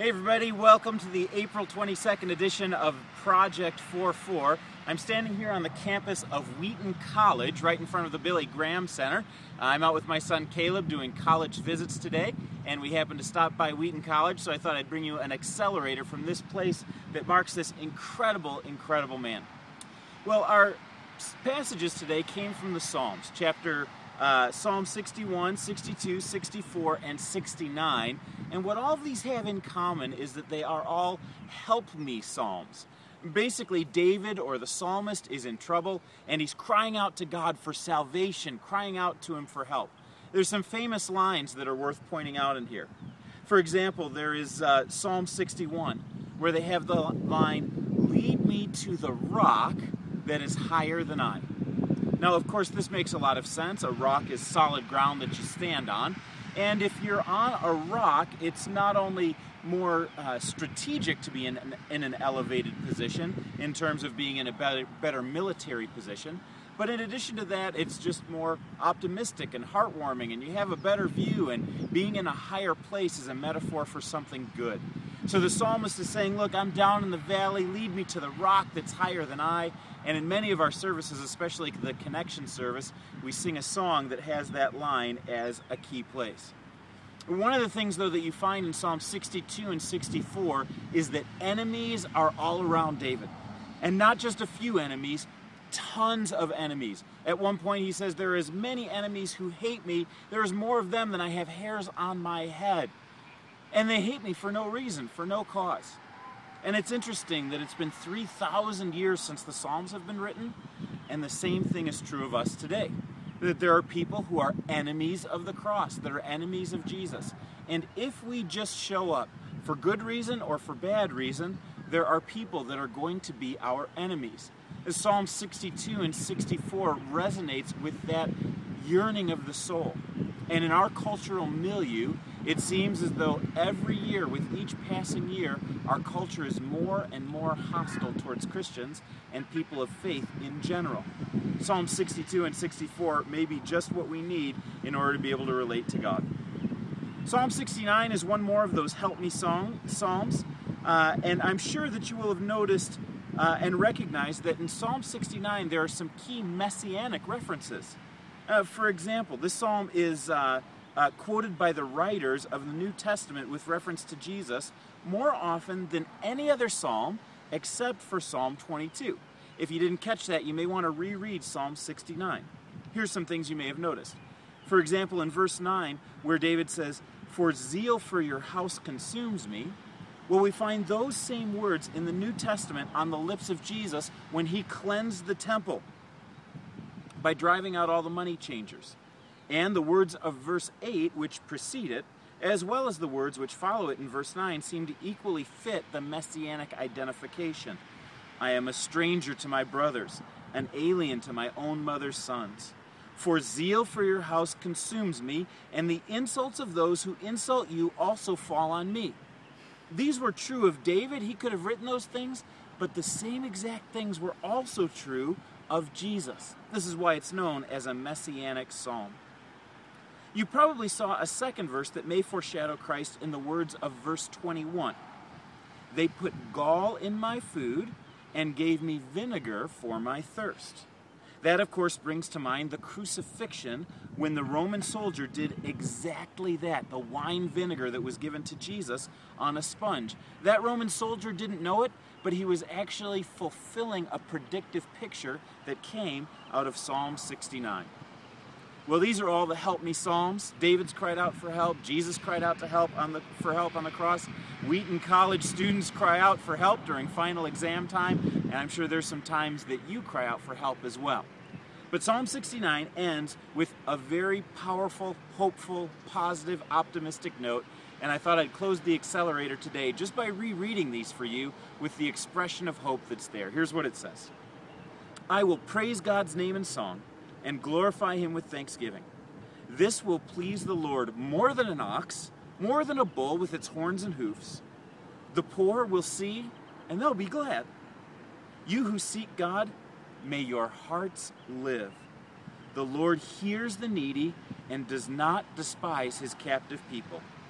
Hey everybody, welcome to the April 22nd edition of Project 44. I'm standing here on the campus of Wheaton College, right in front of the Billy Graham Center. I'm out with my son Caleb doing college visits today, and we happened to stop by Wheaton College, so I thought I'd bring you an accelerator from this place that marks this incredible, incredible man. Well, our passages today came from the Psalms, Psalm 61, 62, 64, and 69. And what all of these have in common is that they are all help me psalms. Basically, David or the psalmist is in trouble, and he's crying out to God for salvation, crying out to him for help. There's some famous lines that are worth pointing out in here. For example, there is Psalm 61, where they have the line, "Lead me to the rock that is higher than I." Now, of course, this makes a lot of sense. A rock is solid ground that you stand on. And if you're on a rock, it's not only more strategic to be in an elevated position in terms of being in a better military position, but in addition to that, it's just more optimistic and heartwarming, and you have a better view, and being in a higher place is a metaphor for something good. So the psalmist is saying, look, I'm down in the valley, lead me to the rock that's higher than I. And in many of our services, especially the Connection service, we sing a song that has that line as a key place. One of the things, though, that you find in Psalm 62 and 64 is that enemies are all around David. And not just a few enemies, tons of enemies. At one point he says, there is many enemies who hate me. There is more of them than I have hairs on my head. And they hate me for no reason, for no cause. And it's interesting that it's been 3,000 years since the Psalms have been written, and the same thing is true of us today. That there are people who are enemies of the cross, that are enemies of Jesus. And if we just show up for good reason or for bad reason, there are people that are going to be our enemies. As Psalm 62 and 64 resonates with that yearning of the soul. And in our cultural milieu, it seems as though every year, with each passing year, our culture is more and more hostile towards Christians and people of faith in general. Psalm 62 and 64 may be just what we need in order to be able to relate to God. Psalm 69 is one more of those help me psalms, and I'm sure that you will have noticed and recognized that in Psalm 69 there are some key messianic references. For example, this psalm is quoted by the writers of the New Testament with reference to Jesus more often than any other psalm except for Psalm 22. If you didn't catch that, you may want to reread Psalm 69. Here's some things you may have noticed. For example, in verse 9, where David says, "For zeal for your house consumes me," well, we find those same words in the New Testament on the lips of Jesus when he cleansed the temple by driving out all the money changers. And the words of verse 8, which precede it, as well as the words which follow it in verse 9, seem to equally fit the messianic identification. "I am a stranger to my brothers, an alien to my own mother's sons. For zeal for your house consumes me, and the insults of those who insult you also fall on me." These were true of David. He could have written those things, but the same exact things were also true of Jesus. This is why it's known as a messianic psalm. You probably saw a second verse that may foreshadow Christ in the words of verse 21. "They put gall in my food and gave me vinegar for my thirst." That, of course, brings to mind the crucifixion when the Roman soldier did exactly that, the wine vinegar that was given to Jesus on a sponge. That Roman soldier didn't know it, but he was actually fulfilling a predictive picture that came out of Psalm 69. Well, these are all the help me psalms. David's cried out for help. Jesus cried out for help on the cross. Wheaton College students cry out for help during final exam time, and I'm sure there's some times that you cry out for help as well. But Psalm 69 ends with a very powerful, hopeful, positive, optimistic note, and I thought I'd close the accelerator today just by rereading these for you with the expression of hope that's there. Here's what it says. "I will praise God's name in song and glorify him with thanksgiving. This will please the Lord more than an ox, more than a bull with its horns and hoofs. The poor will see, and they'll be glad. You who seek God, may your hearts live. The Lord hears the needy and does not despise his captive people.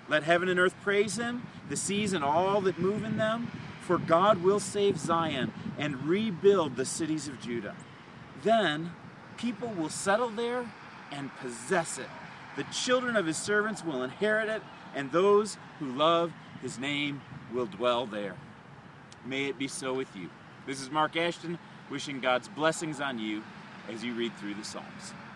Let heaven and earth praise him, the seas and all that move in them, for God will save Zion and rebuild the cities of Judah. Then people will settle there and possess it. The children of his servants will inherit it, and those who love his name will dwell there. May it be so with you. This is Mark Ashton, wishing God's blessings on you as you read through the Psalms.